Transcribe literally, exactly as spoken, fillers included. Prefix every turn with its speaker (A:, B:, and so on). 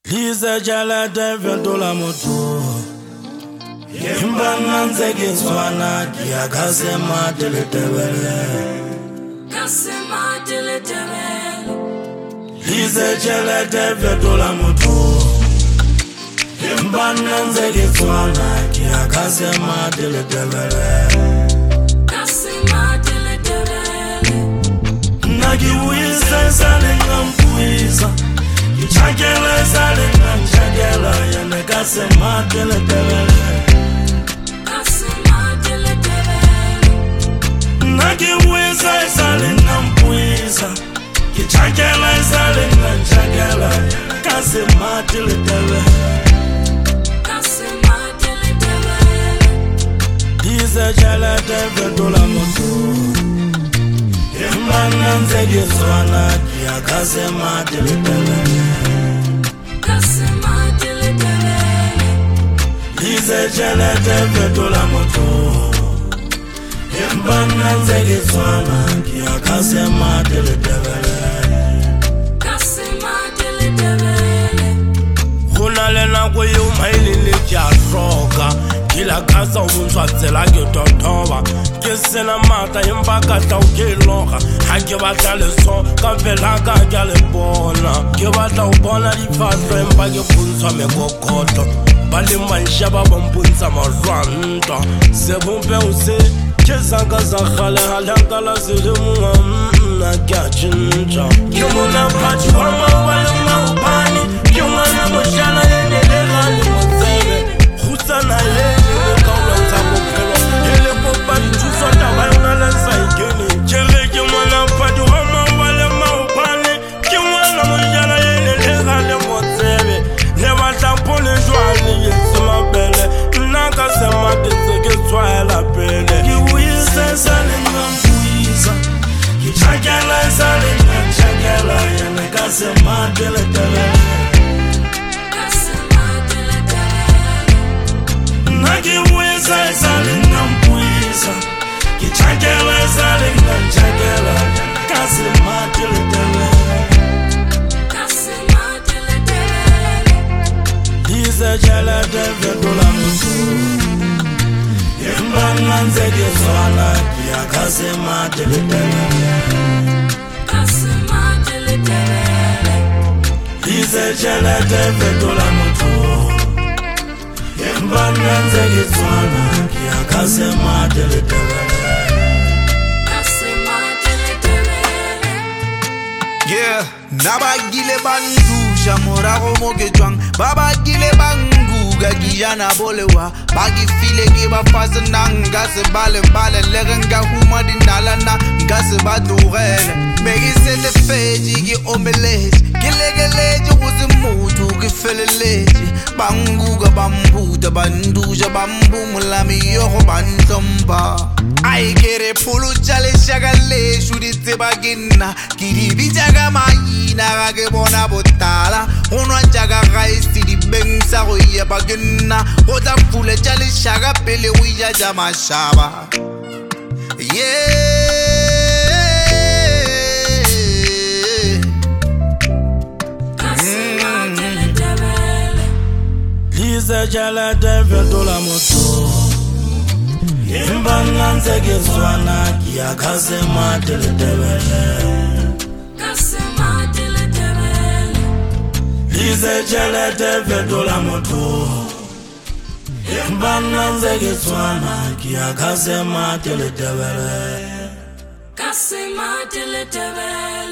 A: Lize jalete vetola moto Yimba nanze gizwana Kia kasema teletebele
B: Kasema teletebele
A: Lize jalete vetola moto Yimba nanze gizwana Kia kasema teletebele
B: Kasema teletebele
A: Nagi uiza zale ngampuiza Chagela zalinga chagela yana kasema teletebele
B: Kasema teletebele
A: Nagiweza zalinga mpuiza Chagela zalinga chagela yana kasema teletebele
B: Kasema teletebele
A: Dize jalete vetola moto Yemba nanze gizwana Kia kasema teletebele
B: Kasema teletebele
A: Lize jalete vetola moto Yemba nanze gizwana Kia kasema teletebele
B: Kasema teletebele
A: Khonale nako eo mailele ke a hloka Ke la kasa o bontshwa tsela ke totoba Ke sena matla empa ka tla o ke loga Ha ke batla leso ka fela ka ke a le bona Ke batla o bona difatlo empa ke bontshwa mekokoto Ba le manšha ba bampontsa marwanta Se bompeo se ke saka sa kgale ha lanka la selemo nna ke a tšhentšha Ke mona phatši wa mawale maopane Ke ngwana moshala le nelela le motsebe Khutsana le le kaulantsa bophelo Ke le kopa dithuso taba yona le sa ikene Ke re ke ngwana phatši wa mawale maopane Ke ngwana moshala le nelela le motsebe Le batla pole jwane ke se mabele Nna ka sema ke se ke tshwaela pele Ke uise sa le ngampuisa Ke chakela sa le ngachakela Yana ka sema teletebele
B: Kasema teletebele
A: Nagi uisa sa le ngampuisa Ke chakela sa le ngachakela Yana ka sema teletebele
B: Kasema teletebele
A: Lize jalete vetola moto Yemba nanze gizwana Kia kasema teletebele
B: Kasema teletebele
A: Lize jalete vetola moto Yemba nanze gizwana Kia kasema teletebele
B: Kasema teletebele
C: Yeah, nabagile bandu shamorago moke twang babagile bangu gagiyana bolewa bagi file ke ba fasenang gase bale bale lerenga huma dinala na gase badurele megi sele feji ki omelege kilegeleje uzimutu kifeleleje bangu ga bambuta banduja bambu mulami yoho bantomba Ay kere pulu chale shagale shudi tebagina kiri bijaga mayina kage bona botala uno jaga gaisi di bengsa goye bagina oda fule chale shaga pele uya jama shaba yeah
B: Kasema teletebele
A: Lize jalete vetola moto Yemba nanze gizwana Kia kasema teletebele
B: Kasema teletebele
A: Lize jalete vetola moto Yemba nanze gizwana Kia kasema teletebele
B: Kasema teletebele